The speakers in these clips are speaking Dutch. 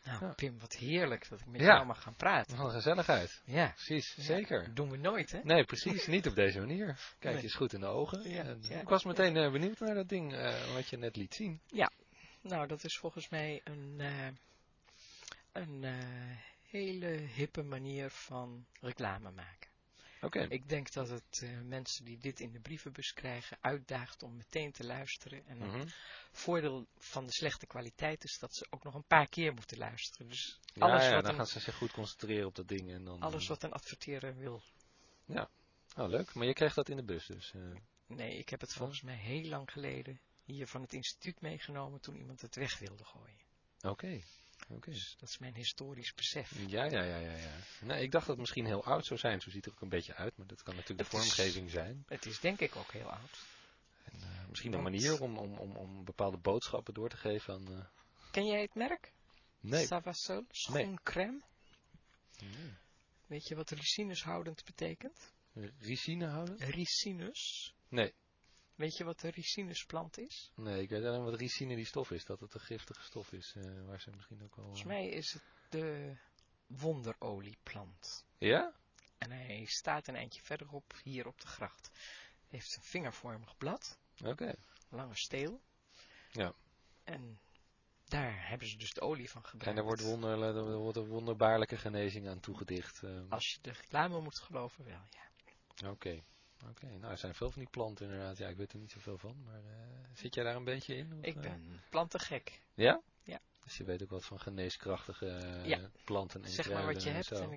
Nou, Ja. Pim, wat heerlijk dat ik met Ja. jou mag gaan praten. Wat een gezelligheid. Ja. Precies, Ja, zeker. dat doen we nooit, hè? Nee, precies. Niet op deze manier. Kijk Nee. eens goed in de ogen. Ja, En, ja, ik was meteen benieuwd naar dat ding wat je net liet zien. Nou, dat is volgens mij een hele hippe manier van reclame maken. Oké. Ik denk dat het mensen die dit in de brievenbus krijgen uitdaagt om meteen te luisteren. En Mhm. het voordeel van de slechte kwaliteit is dat ze ook nog een paar keer moeten luisteren. Dus Ja, alles, ja, wat, dan een, gaan ze zich goed concentreren op dat ding. En dan, alles wat een adverteerder wil. Oh, leuk. Maar je kreeg dat in de bus dus. Nee, ik heb het volgens mij heel lang geleden hier van het instituut meegenomen toen iemand het weg wilde gooien. Oké. Dus dat is mijn historisch besef. Ja. Nee, ik dacht dat het misschien heel oud zou zijn. Zo ziet het er ook een beetje uit. Maar dat kan natuurlijk de Het is- vormgeving zijn. Het is denk ik ook heel oud. En, misschien een Want- manier om bepaalde boodschappen door te geven aan... Ken jij het merk? Nee. Savasol, schoencrème. Nee. Weet je wat ricinushoudend betekent? Ricine houden? Ricinus. Nee. Weet je wat de ricinusplant is? Nee, ik weet alleen wat ricine die stof is. Dat het een giftige stof is. Waar ze misschien ook wel... Volgens mij is het de wonderolieplant. Ja? En hij staat een eindje verderop hier op de gracht. Heeft een vingervormig blad, Oké. lange steel. Ja. En daar hebben ze dus de olie van gebruikt. En er wordt een wonderbaarlijke genezing aan toegedicht. Als je de reclame moet geloven, wel ja. Oké. Nou, er zijn veel van die planten inderdaad. Ja, ik weet er niet zoveel van. Maar zit jij daar een beetje in? Of, Ik ben plantengek. Ja? Ja. Dus je weet ook wat van geneeskrachtige Ja. planten en Zeg maar wat je hebt zo.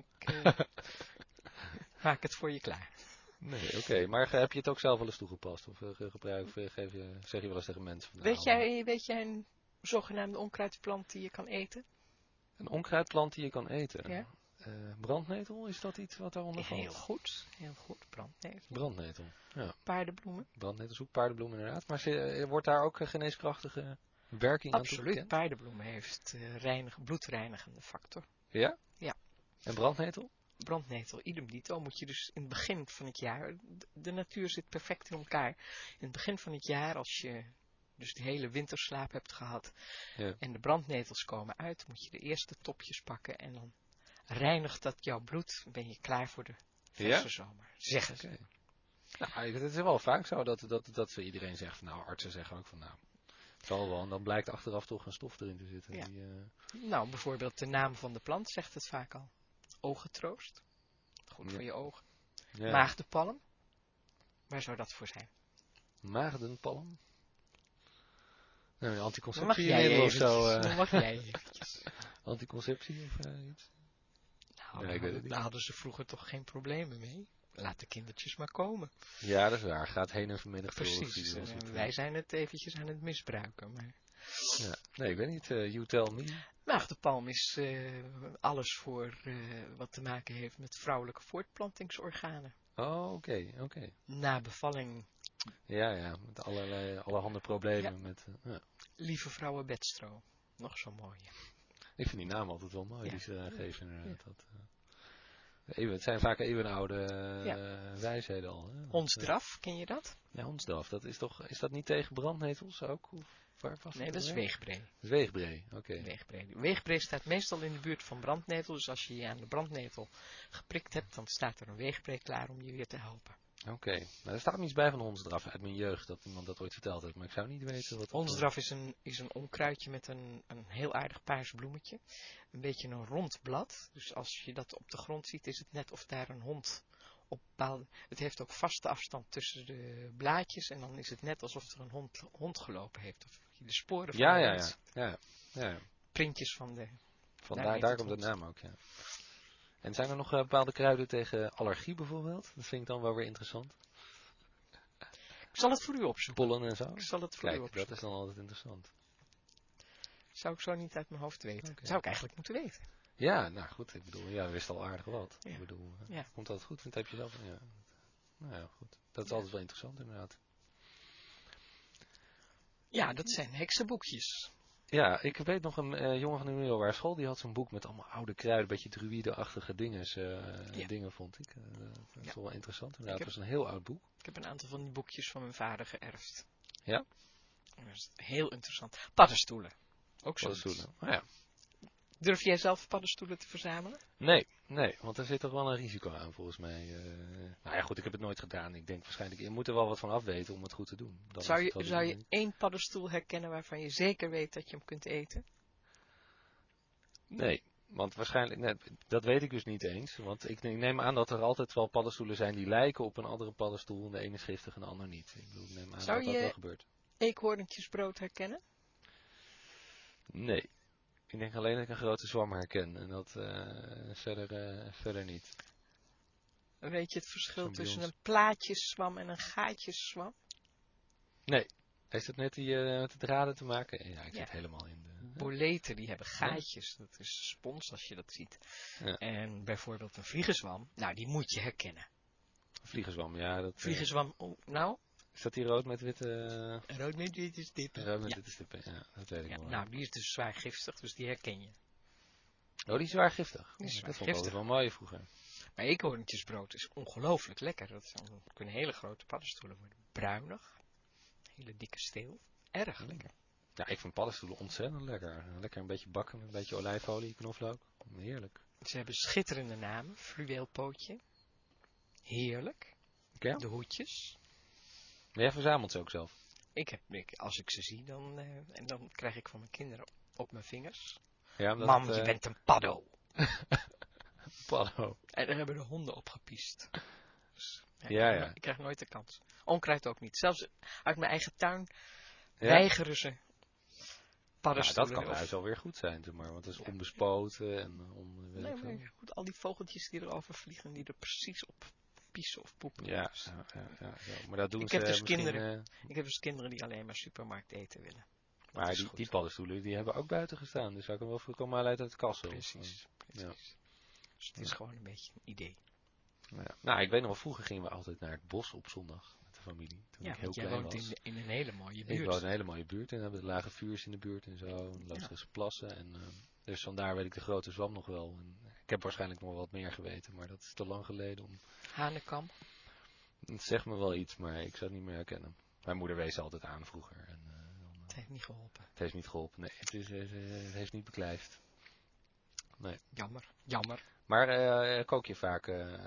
en ik maak het voor je klaar. Nee, oké. Maar heb je het ook zelf wel eens toegepast? Of zeg je wel eens tegen mensen? Van, Weet jij een zogenaamde onkruidplant die je kan eten? Een onkruidplant die je kan eten? Ja. Brandnetel, is dat iets wat daaronder valt? Heel goed. Brandnetel. Brandnetel, ja. Paardenbloemen. Brandnetelzoek, paardenbloem inderdaad. Maar wordt daar ook geneeskrachtige werking aan Absoluut. toegekend? Paardenbloemen heeft bloedreinigende factor. Ja? Ja. En brandnetel? Brandnetel, idem dito, moet je dus in het begin van het jaar, de natuur zit perfect in elkaar. In het begin van het jaar, als je dus de hele winterslaap hebt gehad Ja. en de brandnetels komen uit, moet je de eerste topjes pakken en dan reinigt dat jouw bloed, ben je klaar voor de verse zomer, zeggen ze. Oké. Nou, het is wel vaak zo dat iedereen zegt, van, nou, artsen zeggen ook van, nou, het zal wel. En dan blijkt achteraf toch een stof erin te zitten. Ja. Die, Nou, bijvoorbeeld de naam van de plant zegt het vaak al. Ogentroost. Goed voor je ogen. ja. Maagdenpalm. Waar zou dat voor zijn? Maagdenpalm? Nou, Mag anticonceptiemiddel of zo. Mag jij eventjes? Anticonceptie of iets? Nou, Nee, ik weet het niet. daar hadden ze vroeger toch geen problemen mee. Laat de kindertjes maar komen. Ja, dat is waar. Gaat heen en vermenigvuldigt. Precies. Wij zijn het eventjes aan het misbruiken. Maar... Ja. Nee, ik weet niet. You tell me. Maagdenpalm is alles voor wat te maken heeft met vrouwelijke voortplantingsorganen. Oh, oké. Na bevalling, Ja, met allerhande problemen. Ja. Met, lieve vrouwen bedstro. Nog zo mooi. Ik vind die naam altijd wel mooi Ja. die ze geven inderdaad. Het zijn vaak eeuwenoude wijsheden al. Hè? Hondsdraf, ken je dat? Ja, hondsdraf. Is dat niet tegen brandnetels ook? Of waar was Nee, het dat is alweer? weegbree. Weegbree, oké. Weegbree staat meestal in de buurt van brandnetel. Dus als je je aan de brandnetel geprikt hebt, dan staat er een weegbree klaar om je weer te helpen. Oké. Nou, er staat me iets bij van hondsdraf uit mijn jeugd, dat iemand dat ooit verteld heeft. Maar ik zou niet weten wat... Hondsdraf is een onkruidje met een heel aardig paars bloemetje. Een beetje een rond blad. Dus als je dat op de grond ziet, is het net of daar een hond op bepaalde... Het heeft ook vaste afstand tussen de blaadjes. En dan is het net alsof er een hond gelopen heeft. Of je de sporen van de hond ziet. Ja. Printjes van de... Daar komt de naam ook, ja. En zijn er nog bepaalde kruiden tegen allergie bijvoorbeeld? Dat vind ik dan wel weer interessant. Ik zal het voor u opzoeken. Pollen en zo? Ik zal het voor u Kijk, opzoeken. dat is dan altijd interessant. Zou ik zo niet uit mijn hoofd weten. Oké. Zou ik eigenlijk moeten weten. Ja, nou goed. Ik bedoel, we wisten al aardig wat. Ja. Ik bedoel, Ja. komt dat goed? Vind heb je zelf? Ja. Nou ja, goed. Dat is altijd wel interessant inderdaad. Ja, dat zijn heksenboekjes. Ja, ik weet nog een jongen van de middelbare school, die had zo'n boek met allemaal oude kruiden, een beetje druïde-achtige dingen vond ik. Dat is wel interessant inderdaad. Het was een heel oud boek. Ik heb een aantal van die boekjes van mijn vader geërfd. Ja? Dat is heel interessant. Paddenstoelen. Ook zo. Paddenstoelen. Oh ja. Durf jij zelf paddenstoelen te verzamelen? Nee, want er zit toch wel een risico aan volgens mij. Nou ja, goed, ik heb het nooit gedaan. Ik denk waarschijnlijk, je moet er wel wat van afweten om het goed te doen. Dan is het wel Zou je doen. één paddenstoel herkennen waarvan je zeker weet dat je hem kunt eten? Nee, want waarschijnlijk, dat weet ik dus niet eens. Want ik neem aan dat er altijd wel paddenstoelen zijn die lijken op een andere paddenstoel. En de ene is giftig en de ander niet. Ik bedoel, ik neem aan Zou dat dat wel je gebeurt. eekhoorntjesbrood herkennen? Nee, ik denk alleen dat ik een grote zwam herken. En dat verder niet. Weet je het verschil tussen Champignons. een plaatjeszwam en een gaatjeszwam? Nee, heeft het met die met de draden te maken? Ja, ik Ja. zit helemaal in de... Boleten, die hebben gaatjes. Dat is spons als je dat ziet. Ja. En bijvoorbeeld een vliegenzwam, nou die moet je herkennen. Vliegenzwam, ja. Dat, Vliegenzwam, nou? is dat die rood met witte... Rood met witte stippen. rood met Ja. witte stippen, ja. Dat weet ik wel. Nou, die is dus zwaar giftig, dus die herken je. Oh, die is zwaar giftig. Die is Dat zwaar vond ik altijd giftig. wel mooi vroeger. Maar eekhoorntjesbrood is ongelooflijk lekker. Kunnen hele grote paddenstoelen worden. Bruinig, hele dikke steel. Erg lekker. Ja, ik vind paddenstoelen ontzettend lekker. Lekker een beetje bakken met een beetje olijfolie, knoflook. Heerlijk. Ze hebben schitterende namen. Fluweelpootje. Heerlijk. Ja? De hoedjes. Maar jij verzamelt ze ook zelf? Als ik ze zie, en dan krijg ik van mijn kinderen op mijn vingers. Ja, Mam, je bent een paddo. Paddo. En daar hebben de honden op gepiest. Dus, Ja. Ik krijg nooit de kans. Onkruid ook niet. Zelfs uit mijn eigen tuin Ja? weigeren ze Nou, paddenstoelen. dat kan juist wel weer goed zijn, zeg maar. Want het is onbespoten en Nee, maar goed, al die vogeltjes die erover vliegen, die er precies op piezen of poepen. Ja, Dus, ja. Maar dat doen ik ze heb dus misschien... Ik heb dus kinderen die alleen maar supermarkt eten willen. Dat maar is die goed. paddenstoelen, die hebben ook buiten gestaan. Dus zou ik hem wel voorkomen uit het kassel. Precies. Ja. Dus het is gewoon een beetje een idee. Ja. Nou, ik weet nog wel, vroeger gingen we altijd naar het bos op zondag met de familie. Toen Ja, ik heel want jij klein woont was. in een hele mooie Ik buurt. woon in een hele mooie buurt en hebben lage vuurs in de buurt en zo. En Loosdrechtse plassen. En, dus vandaar weet ik de grote zwam nog wel. En ik heb waarschijnlijk nog wat meer geweten, maar dat is te lang geleden om... Hanekam. Het zegt me wel iets, maar ik zou het niet meer herkennen. Mijn moeder wees altijd aan vroeger. En, Het heeft niet geholpen. het heeft niet geholpen. Nee, het heeft niet beklijft. Nee. Jammer. Maar kook je vaak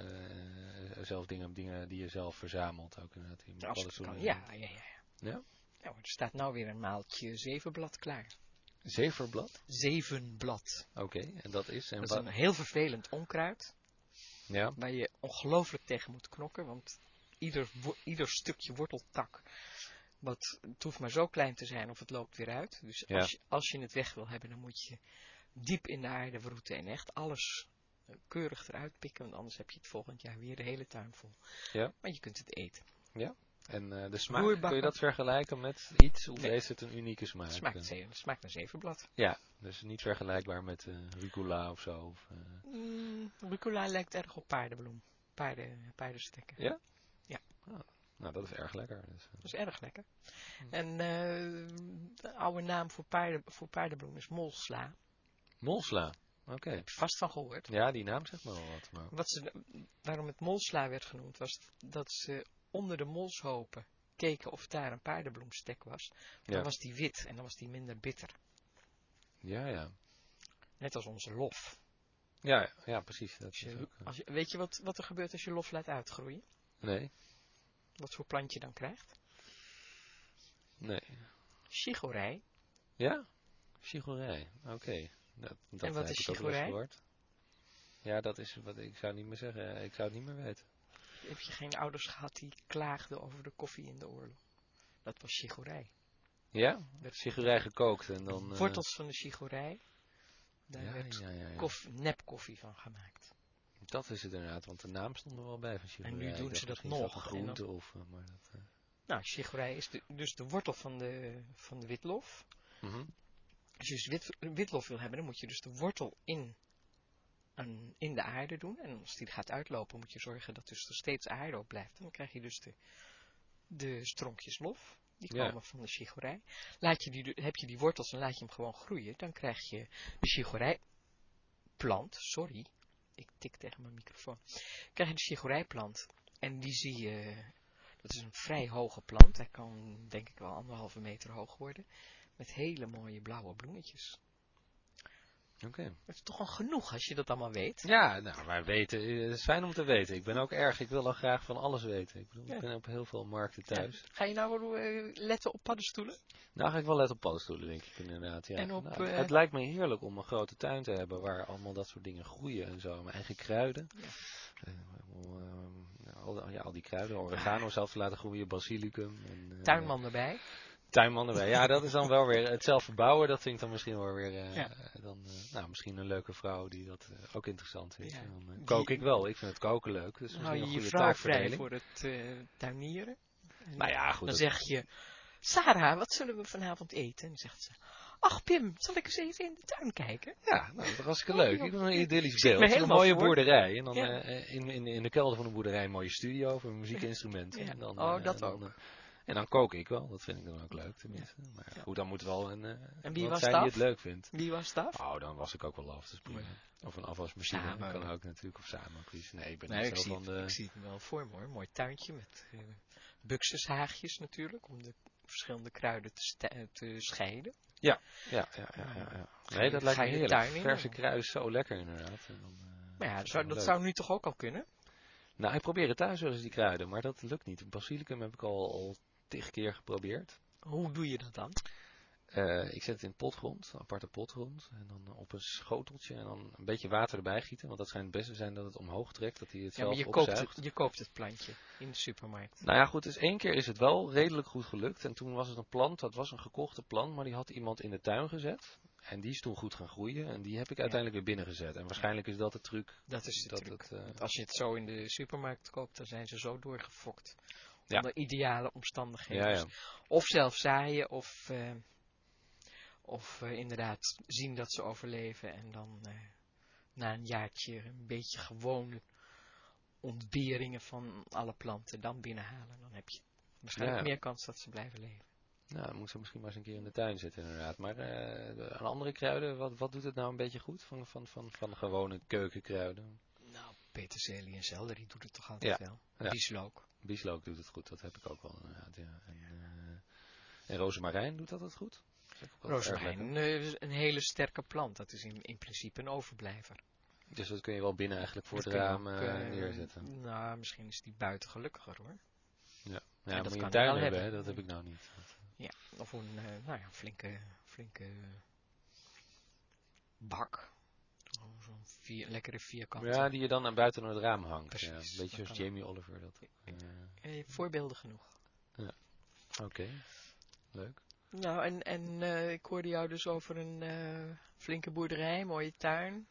zelf dingen die je zelf verzamelt? Ook inderdaad in Als het paddenstoelen? kan. Ja. Ja? Nou, er staat nou weer een maaltje zevenblad klaar. Zeverblad? Zevenblad. Oké, en dat is? Dat is een heel vervelend onkruid. Ja? Waar je ongelooflijk tegen moet knokken. Want ieder stukje worteltak. Het hoeft maar zo klein te zijn of het loopt weer uit. Dus Ja. als je het weg wil hebben, dan moet je diep in de aarde wroeten. En echt alles keurig eruit pikken. Want anders heb je het volgend jaar weer de hele tuin vol. Ja. Maar je kunt het eten. Ja? En de smaak, Roerbakken. kun je dat vergelijken met iets? Of Nee. heeft het een unieke smaak? Het smaakt naar zevenblad. Ja, dus niet vergelijkbaar met rucola of zo? Of, Rucola lijkt erg op paardenbloem. Paardenstekken. Ja? Ja. Oh, nou, dat is erg lekker. Dus, Dat is erg lekker. En de oude naam voor paardenbloem is molsla. Molsla, oké. Heb je vast van gehoord. Ja, die naam zegt me wel wat. Maar... Waarom het molsla werd genoemd, was dat ze onder de molshopen keken of daar een paardenbloemstek was. Dan was die wit en dan was die minder bitter. Ja. Net als onze lof. Ja, precies. Dat weet je wat er gebeurt als je lof laat uitgroeien? Nee. Wat voor plant je dan krijgt? Nee. Chicorij. Ja? Chicorij, oké. Dat en wat heb is ik ook wel eens chicorij? gehoord. Ja, dat is wat ik zou niet meer zeggen. Ik zou het niet meer weten. Heb je geen ouders gehad die klaagden over de koffie in de oorlog? Dat was chicorij. Ja? Chicorij gekookt en dan... Wortels van de chicorij. Daar werd nepkoffie van gemaakt. Dat is het inderdaad, want de naam stond er wel bij van chicorij. En nu doen ze dat nog. Is dat een groente of... maar dat, Nou, chicorij is dus de wortel van de witlof. Als je dus witlof wil hebben, dan moet je dus de wortel in de aarde doen. En als die gaat uitlopen, moet je zorgen dat dus er steeds aarde op blijft. En dan krijg je dus de stronkjes lof. Die komen van de chicorij. Heb je die wortels en laat je hem gewoon groeien, dan krijg je de chicorijplant. Sorry, ik tik tegen mijn microfoon. Dan krijg je de chicorijplant. En die zie je, dat is een vrij hoge plant. Hij kan denk ik wel 1,5 meter hoog worden. Met hele mooie blauwe bloemetjes. Oké. Het is toch al genoeg als je dat allemaal weet. Ja, nou, maar weten, het is fijn om te weten. Ik ben ook ik wil al graag van alles weten. Ik bedoel, ik ben op heel veel markten thuis. Ja. Ga je nou letten op paddenstoelen? Nou ga ik wel letten op paddenstoelen, denk ik inderdaad. Ja. En op, Nou, het lijkt me heerlijk om een grote tuin te hebben waar allemaal dat soort dingen groeien en zo. Mijn eigen kruiden. Ja. Al die kruiden, oregano zelf te laten groeien, basilicum. En, tuinman erbij. Tuinman erbij. Ja, dat is dan wel weer het zelf verbouwen. Dat vind ik dan misschien wel weer misschien een leuke vrouw die dat ook interessant vindt. Ja. Dan kook ik wel. Ik vind het koken leuk. Dus Hou je een je goede vrouw vrij taakverdeling. voor het tuinieren? Nou ja, goed. Dan zeg je, Sarah, wat zullen we vanavond eten? En dan zegt ze, ach Pim, zal ik eens even in de tuin kijken? Ja, nou, dat is hartstikke leuk. Ik heb een idyllisch beeld. me Een mooie voor. boerderij. En dan in de kelder van de boerderij een mooie studio voor muziekinstrumenten. Ja. En dan, ook. En dan kook ik wel. Dat vind ik dan ook leuk tenminste. Maar goed, dan moet wel en wie wat was zijn dat? die het leuk vindt. Wie was dat? Oh, dan was ik ook wel af. Dus prima. Of een afwasmachine. Samen. Kan ook natuurlijk. Of samen, precies. Nee, ik ben Nee, niet zo van de... Ik zie het wel voor me hoor. Mooi tuintje met buxushaagjes natuurlijk. Om de verschillende kruiden te scheiden. Ja. Nee, dat lijkt me heerlijk. Tuin in, Verse kruiden is zo lekker inderdaad. En dan, maar ja, dat zou nu toch ook al kunnen? Nou, ik probeer het thuis wel eens die kruiden, maar dat lukt niet. Basilicum heb ik al 10 keer geprobeerd. Hoe doe je dat dan? Ik zet het in potgrond, een aparte potgrond. En dan op een schoteltje en dan een beetje water erbij gieten. Want dat schijnt het beste zijn dat het omhoog trekt, dat hij het zelf opzuigt. Je koopt het plantje in de supermarkt. Nou ja, goed, dus 1 keer is het wel redelijk goed gelukt. En toen was het een plant, dat was een gekochte plant, maar die had iemand in de tuin gezet. En die is toen goed gaan groeien en die heb ik uiteindelijk weer binnengezet. En waarschijnlijk is dat de truc. Dat is de truc. Want als je het zo in de supermarkt koopt, dan zijn ze zo doorgefokt. Onder ideale omstandigheden. Ja. Of zelf zaaien, of inderdaad zien dat ze overleven. En dan na een jaartje een beetje gewone ontberingen van alle planten dan binnenhalen. Dan heb je waarschijnlijk meer kans dat ze blijven leven. Nou, dan moet ze misschien maar eens een keer in de tuin zitten inderdaad. Maar aan andere kruiden, wat doet het nou een beetje goed van gewone keukenkruiden? Nou, peterselie en selderie doet het toch altijd wel. Ja. Bieslook. Bieslook doet het goed, dat heb ik ook wel inderdaad. Ja. En rozemarijn, doet dat het goed? Rozemarijn is een hele sterke plant. Dat is in principe een overblijver. Dus dat kun je wel binnen eigenlijk voor het raam neerzetten? Nou, misschien is die buiten gelukkiger hoor. Ja, dat moet je kan een tuin wel hebben, hè? Dat heb ik nou niet. Ja, of een flinke bak. Zo'n lekkere vierkant. Ja, die je dan aan buiten het raam hangt. Precies, ja, een beetje zoals Jamie Oliver. Voorbeelden genoeg. Ja, oké. Leuk. Nou, en ik hoorde jou dus over een flinke boerderij, mooie tuin.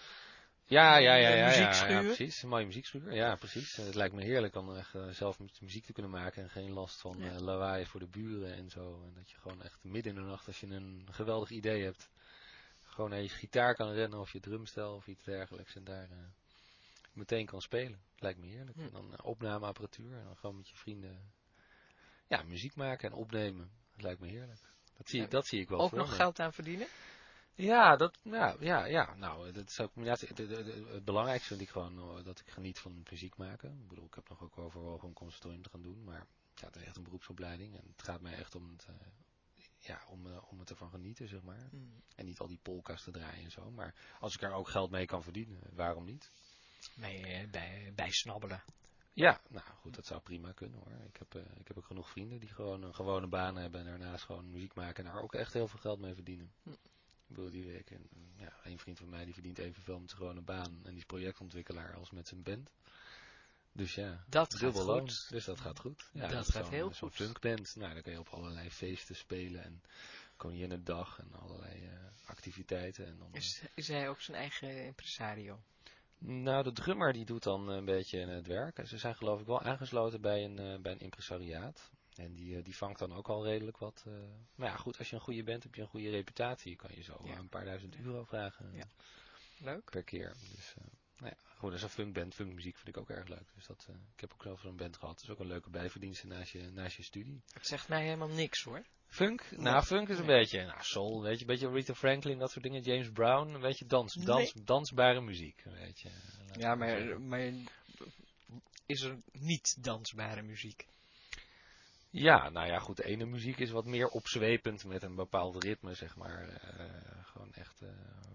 Ja, precies. Een mooie muziekschuur. Ja, precies. Het lijkt me heerlijk om echt zelf muziek te kunnen maken en geen last van lawaai voor de buren en zo. En dat je gewoon echt midden in de nacht, als je een geweldig idee hebt, gewoon naar je gitaar kan rennen of je drumstel of iets dergelijks en daar meteen kan spelen. Lijkt me heerlijk. En dan opnameapparatuur en dan gewoon met je vrienden muziek maken en opnemen. Dat lijkt me heerlijk. Dat zie ik wel ook voor nog me. Geld aan verdienen? Ja, nou, dat is ook het belangrijkste vind ik gewoon dat ik geniet van muziek maken. Ik bedoel, ik heb nog ook overwogen om conservatorium te gaan doen, maar het is echt een beroepsopleiding en het gaat mij echt om het ervan genieten, zeg maar. En niet al die polka's te draaien en zo, maar als ik er ook geld mee kan verdienen, waarom niet? Bij snabbelen. Ja, nou goed, dat zou prima kunnen hoor. Ik heb ook genoeg vrienden die gewoon een gewone baan hebben en daarnaast gewoon muziek maken en daar ook echt heel veel geld mee verdienen. Ik bedoel, die week. Een vriend van mij die verdient evenveel met zijn gewone baan en die is projectontwikkelaar als met zijn band. Dus ja, dat dubbel gaat loon. goed. Dus dat gaat goed. Ja, dat gaat heel goed. Zo'n funkband, nou, dan kun je op allerlei feesten spelen en Koninginnedag en allerlei activiteiten. En dan, is hij ook zijn eigen impresario? Nou, de drummer die doet dan een beetje het werk. Ze zijn geloof ik wel aangesloten bij een impresariaat. En die vangt dan ook al redelijk wat. Maar ja, goed, als je een goede bent, heb je een goede reputatie. Je kan je zo een paar duizend euro vragen. Leuk. Per keer. Dus goed, als een funkband, funkmuziek vind ik ook erg leuk. Dus ik heb ook zelf zo'n band gehad. Dat is ook een leuke bijverdienste naast je studie. Het zegt mij helemaal niks hoor. Funk? Nou, funk is een beetje, soul, weet je, een beetje Aretha Franklin, dat soort dingen. James Brown, een beetje dansbare muziek, weet je. Ja, maar is er niet dansbare muziek? Ja, nou ja, goed, de ene muziek is wat meer opzwepend met een bepaald ritme, zeg maar. Gewoon echt